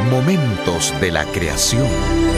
Momentos de la creación.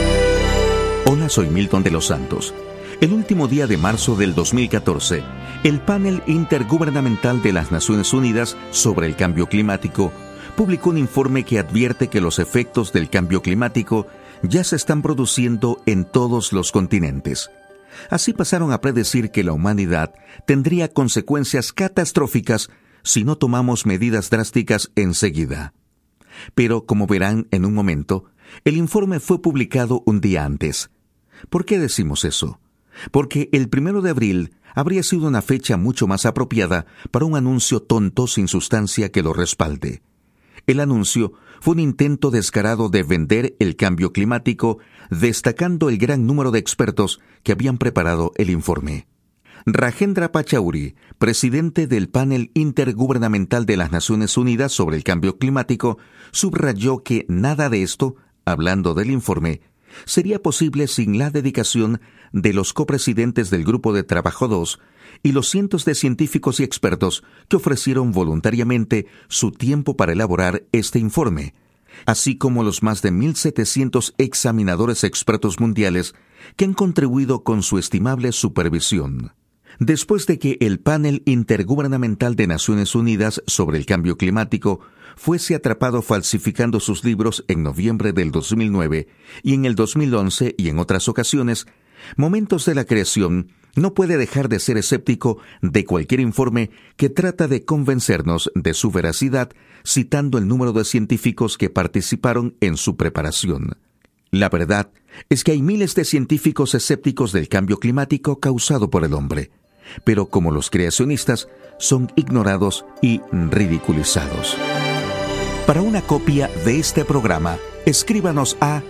Hola, soy Milton de los Santos. El último día de marzo del 2014, el Panel Intergubernamental de las Naciones Unidas sobre el Cambio Climático publicó un informe que advierte que los efectos del cambio climático ya se están produciendo en todos los continentes. Así pasaron a predecir que la humanidad tendría consecuencias catastróficas si no tomamos medidas drásticas enseguida. Pero, como verán en un momento, el informe fue publicado un día antes. ¿Por qué decimos eso? Porque el 1 de abril habría sido una fecha mucho más apropiada para un anuncio tonto sin sustancia que lo respalde. El anuncio fue un intento descarado de vender el cambio climático, destacando el gran número de expertos que habían preparado el informe. Rajendra Pachauri, presidente del Panel Intergubernamental de las Naciones Unidas sobre el Cambio Climático, subrayó que nada de esto, hablando del informe, sería posible sin la dedicación de los copresidentes del Grupo de Trabajo 2 y los cientos de científicos y expertos que ofrecieron voluntariamente su tiempo para elaborar este informe, así como los más de 1.700 examinadores expertos mundiales que han contribuido con su estimable supervisión. Después de que el Panel Intergubernamental de Naciones Unidas sobre el Cambio Climático fuese atrapado falsificando sus libros en noviembre del 2009 y en el 2011 y en otras ocasiones, Momentos de la Creación no puede dejar de ser escéptico de cualquier informe que trata de convencernos de su veracidad citando el número de científicos que participaron en su preparación. La verdad es que hay miles de científicos escépticos del cambio climático causado por el hombre, pero como los creacionistas, son ignorados y ridiculizados. Para una copia de este programa, escríbanos a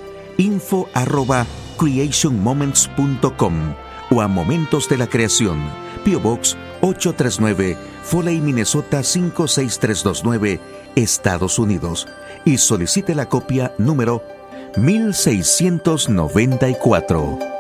info@creationmoments.com o a Momentos de la Creación, P.O. Box 839, Foley, Minnesota 56329, Estados Unidos, y solicite la copia número 1694.